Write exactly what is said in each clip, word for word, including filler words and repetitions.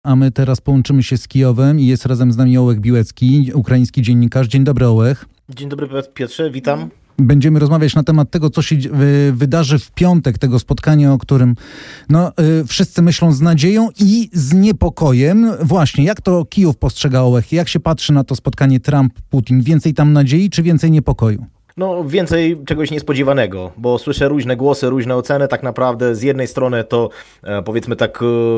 A my teraz połączymy się z Kijowem i jest razem z nami Ołech Biłecki, ukraiński dziennikarz. Dzień dobry, Ołech. Dzień dobry, Piotrze, witam. Będziemy rozmawiać na temat tego, co się wydarzy w piątek, tego spotkania, o którym no, wszyscy myślą z nadzieją i z niepokojem. Właśnie, jak to Kijów postrzega, Ołech? Jak się patrzy na to spotkanie Trump-Putin? Więcej tam nadziei, czy więcej niepokoju? No więcej czegoś niespodziewanego, bo słyszę różne głosy, różne oceny. Tak naprawdę z jednej strony to e, powiedzmy tak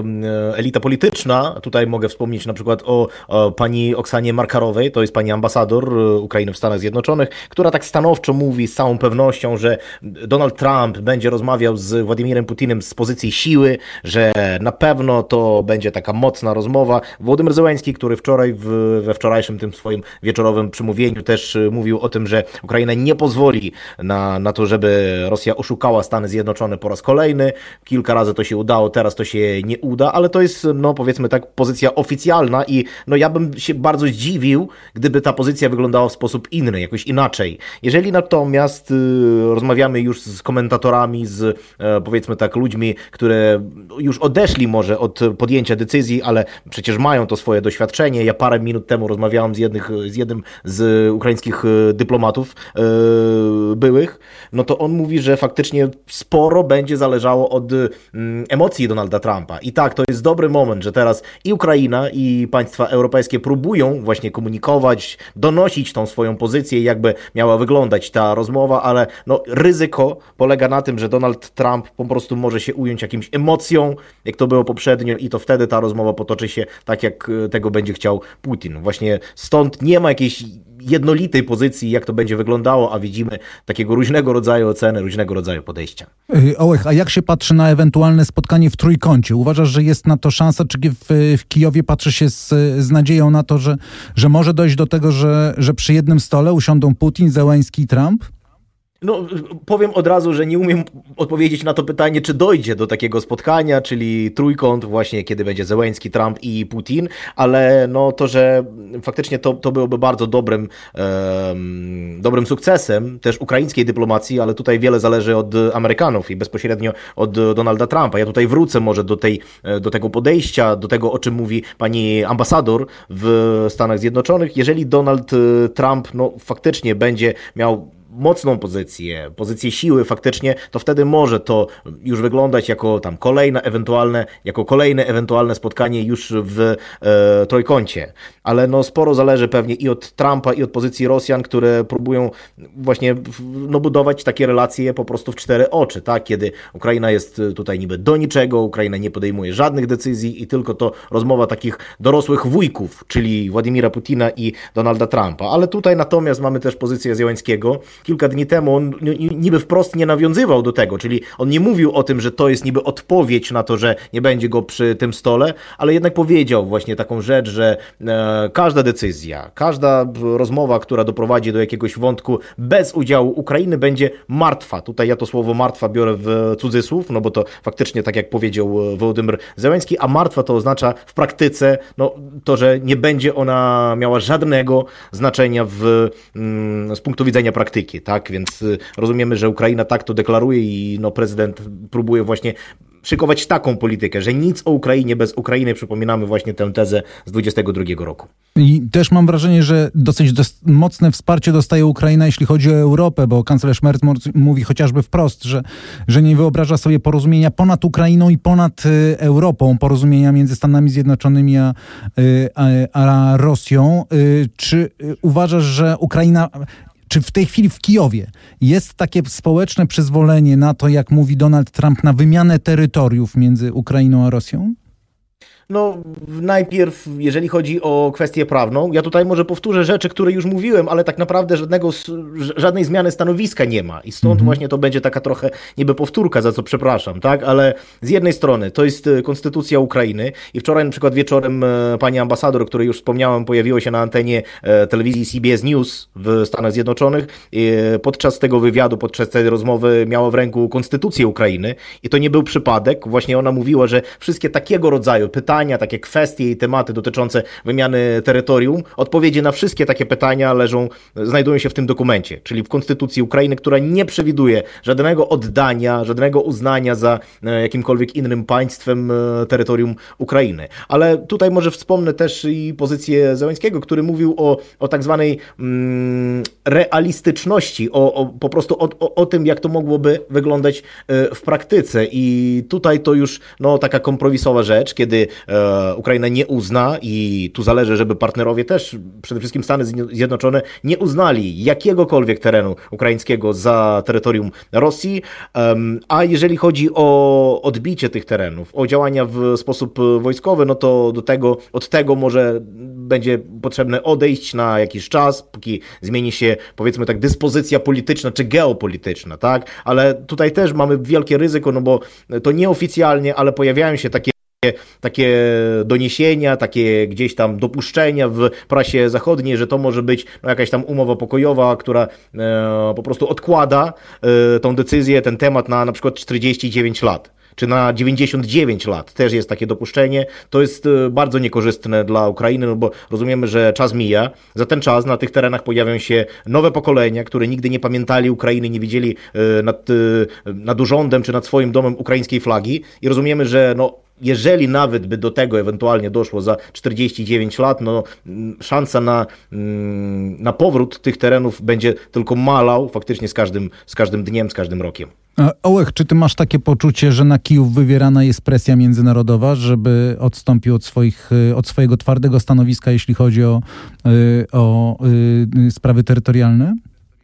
e, elita polityczna. Tutaj mogę wspomnieć na przykład o, o pani Oksanie Markarowej, to jest pani ambasador Ukrainy w Stanach Zjednoczonych, która tak stanowczo mówi z całą pewnością, że Donald Trump będzie rozmawiał z Władimirem Putinem z pozycji siły, że na pewno to będzie taka mocna rozmowa. Wołodymyr Zełenski, który wczoraj w, we wczorajszym tym swoim wieczorowym przemówieniu też mówił o tym, że Ukraina nie pozwoli na, na to, żeby Rosja oszukała Stany Zjednoczone po raz kolejny. Kilka razy to się udało, teraz to się nie uda, ale to jest, no powiedzmy tak, pozycja oficjalna i no ja bym się bardzo zdziwił, gdyby ta pozycja wyglądała w sposób inny, jakoś inaczej. Jeżeli natomiast y, rozmawiamy już z komentatorami, z y, powiedzmy tak ludźmi, które już odeszli może od podjęcia decyzji, ale przecież mają to swoje doświadczenie. Ja parę minut temu rozmawiałem z, jednych, z jednym z ukraińskich dyplomatów, y, byłych, no to on mówi, że faktycznie sporo będzie zależało od mm, emocji Donalda Trumpa. I tak, to jest dobry moment, że teraz i Ukraina, i państwa europejskie próbują właśnie komunikować, donosić tą swoją pozycję, jakby miała wyglądać ta rozmowa, ale no, ryzyko polega na tym, że Donald Trump po prostu może się ująć jakimś emocją, jak to było poprzednio, i to wtedy ta rozmowa potoczy się tak, jak tego będzie chciał Putin. Właśnie stąd nie ma jakiejś jednolitej pozycji, jak to będzie wyglądało, a widzimy takiego różnego rodzaju oceny, różnego rodzaju podejścia. Ołech, a jak się patrzy na ewentualne spotkanie w trójkącie? Uważasz, że jest na to szansa? Czy w, w Kijowie patrzy się z, z nadzieją na to, że, że może dojść do tego, że, że przy jednym stole usiądą Putin, Zełenski i Trump? No, powiem od razu, że nie umiem odpowiedzieć na to pytanie, czy dojdzie do takiego spotkania, czyli trójkąt właśnie, kiedy będzie Zełenski, Trump i Putin, ale no to, że faktycznie to, to byłoby bardzo dobrym, um, dobrym sukcesem też ukraińskiej dyplomacji, ale tutaj wiele zależy od Amerykanów i bezpośrednio od Donalda Trumpa. Ja tutaj wrócę może do, tej, do tego podejścia, do tego, o czym mówi pani ambasador w Stanach Zjednoczonych. Jeżeli Donald Trump no, faktycznie będzie miał mocną pozycję, pozycję siły faktycznie, to wtedy może to już wyglądać jako tam kolejne ewentualne, jako kolejne ewentualne spotkanie już w e, trójkącie. Ale no sporo zależy pewnie i od Trumpa, i od pozycji Rosjan, które próbują właśnie no, budować takie relacje po prostu w cztery oczy, tak? Kiedy Ukraina jest tutaj niby do niczego, Ukraina nie podejmuje żadnych decyzji i tylko to rozmowa takich dorosłych wujków, czyli Władimira Putina i Donalda Trumpa. Ale tutaj natomiast mamy też pozycję Zełenskiego. Kilka dni temu on niby wprost nie nawiązywał do tego, czyli on nie mówił o tym, że to jest niby odpowiedź na to, że nie będzie go przy tym stole, ale jednak powiedział właśnie taką rzecz, że e, każda decyzja, każda rozmowa, która doprowadzi do jakiegoś wątku bez udziału Ukrainy, będzie martwa. Tutaj ja to słowo martwa biorę w cudzysłów, no bo to faktycznie tak jak powiedział Wołodymyr Zełenski, a martwa to oznacza w praktyce no, to, że nie będzie ona miała żadnego znaczenia w, mm, z punktu widzenia praktyki. Tak, więc rozumiemy, że Ukraina tak to deklaruje i no, prezydent próbuje właśnie szykować taką politykę, że nic o Ukrainie bez Ukrainy, przypominamy właśnie tę tezę z dwudziestego drugiego roku. I też mam wrażenie, że dosyć dos- mocne wsparcie dostaje Ukraina, jeśli chodzi o Europę, bo kanclerz Merz mówi chociażby wprost, że, że nie wyobraża sobie porozumienia ponad Ukrainą i ponad y, Europą, porozumienia między Stanami Zjednoczonymi a, y, a, a Rosją. Y, czy y, uważasz, że Ukraina... Czy w tej chwili w Kijowie jest takie społeczne przyzwolenie na to, jak mówi Donald Trump, na wymianę terytoriów między Ukrainą a Rosją? No najpierw, jeżeli chodzi o kwestię prawną, ja tutaj może powtórzę rzeczy, które już mówiłem, ale tak naprawdę żadnego, żadnej zmiany stanowiska nie ma i stąd mhm. właśnie to będzie taka trochę niby powtórka, za co przepraszam, tak, ale z jednej strony to jest konstytucja Ukrainy i wczoraj na przykład wieczorem pani ambasador, o której już wspomniałem, pojawiła się na antenie telewizji C B S News w Stanach Zjednoczonych i podczas tego wywiadu, podczas tej rozmowy miała w ręku konstytucję Ukrainy i to nie był przypadek, właśnie ona mówiła, że wszystkie takiego rodzaju pytania pytania, takie kwestie i tematy dotyczące wymiany terytorium. Odpowiedzi na wszystkie takie pytania leżą, znajdują się w tym dokumencie, czyli w Konstytucji Ukrainy, która nie przewiduje żadnego oddania, żadnego uznania za jakimkolwiek innym państwem terytorium Ukrainy. Ale tutaj może wspomnę też i pozycję Zełenskiego, który mówił o, o tak zwanej mm, realistyczności, o, o, po prostu o, o, o tym, jak to mogłoby wyglądać w praktyce. I tutaj to już no, taka kompromisowa rzecz, kiedy e, Ukraina nie uzna i tu zależy, żeby partnerowie też, przede wszystkim Stany Zjednoczone, nie uznali jakiegokolwiek terenu ukraińskiego za terytorium Rosji, um, a jeżeli chodzi o odbicie tych terenów, o działania w sposób wojskowy, no to do tego, od tego może będzie potrzebne odejść na jakiś czas, póki zmieni się, powiedzmy tak, dyspozycja polityczna czy geopolityczna, tak? Ale tutaj też mamy wielkie ryzyko, no bo to nieoficjalnie, ale pojawiają się takie takie doniesienia, takie gdzieś tam dopuszczenia w prasie zachodniej, że to może być no, jakaś tam umowa pokojowa, która e, po prostu odkłada e, tą decyzję, ten temat na na przykład czterdzieści dziewięć lat. Czy na dziewięćdziesiąt dziewięć lat też jest takie dopuszczenie. To jest bardzo niekorzystne dla Ukrainy, no bo rozumiemy, że czas mija. Za ten czas na tych terenach pojawią się nowe pokolenia, które nigdy nie pamiętali Ukrainy, nie widzieli nad, nad urządem czy nad swoim domem ukraińskiej flagi i rozumiemy, że no jeżeli nawet by do tego ewentualnie doszło za czterdzieści dziewięć lat, no szansa na, na powrót tych terenów będzie tylko malał faktycznie z każdym, z każdym dniem, z każdym rokiem. Ołech, czy ty masz takie poczucie, że na Kijów wywierana jest presja międzynarodowa, żeby odstąpił od, swoich, od swojego twardego stanowiska, jeśli chodzi o, o, o sprawy terytorialne?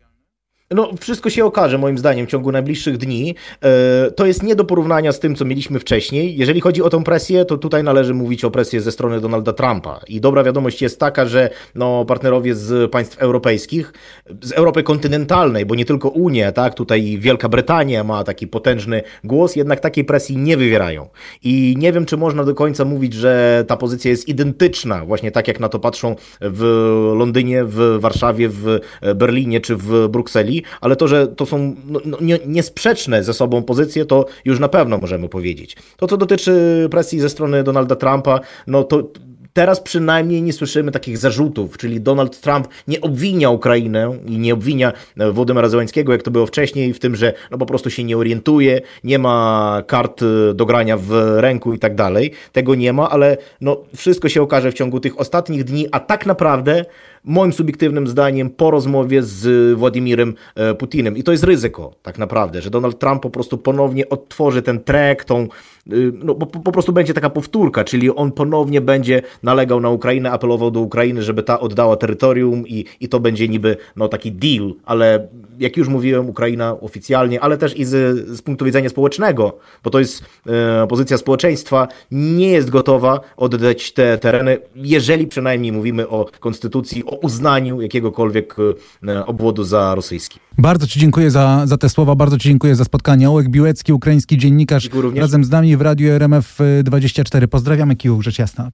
No, wszystko się okaże, moim zdaniem, w ciągu najbliższych dni. To jest nie do porównania z tym, co mieliśmy wcześniej. Jeżeli chodzi o tą presję, to tutaj należy mówić o presji ze strony Donalda Trumpa. I dobra wiadomość jest taka, że no, partnerowie z państw europejskich, z Europy kontynentalnej, bo nie tylko Unia, tak, tutaj Wielka Brytania ma taki potężny głos, jednak takiej presji nie wywierają. I nie wiem, czy można do końca mówić, że ta pozycja jest identyczna, właśnie tak jak na to patrzą w Londynie, w Warszawie, w Berlinie czy w Brukseli, ale to, że to są no, nie, niesprzeczne ze sobą pozycje, to już na pewno możemy powiedzieć. To, co dotyczy presji ze strony Donalda Trumpa, no to teraz przynajmniej nie słyszymy takich zarzutów, czyli Donald Trump nie obwinia Ukrainę i nie obwinia Wołodymyra Zełenskiego, jak to było wcześniej, w tym, że no po prostu się nie orientuje, nie ma kart do grania w ręku i tak dalej. Tego nie ma, ale no wszystko się okaże w ciągu tych ostatnich dni, a tak naprawdę moim subiektywnym zdaniem po rozmowie z Władimirem Putinem. I to jest ryzyko tak naprawdę, że Donald Trump po prostu ponownie odtworzy ten track, tą, no po, po prostu będzie taka powtórka, czyli on ponownie będzie nalegał na Ukrainę, apelował do Ukrainy, żeby ta oddała terytorium i, i to będzie niby no, taki deal, ale jak już mówiłem, Ukraina oficjalnie, ale też i z, z punktu widzenia społecznego, bo to jest e, pozycja społeczeństwa, nie jest gotowa oddać te tereny, jeżeli przynajmniej mówimy o konstytucji, o uznaniu jakiegokolwiek e, obwodu za rosyjski. Bardzo ci dziękuję za, za te słowa, bardzo ci dziękuję za spotkanie. Ołek Biłecki, ukraiński dziennikarz, razem z nami w Radiu R M F dwadzieścia cztery. Pozdrawiamy Kijów, rzecz jasna.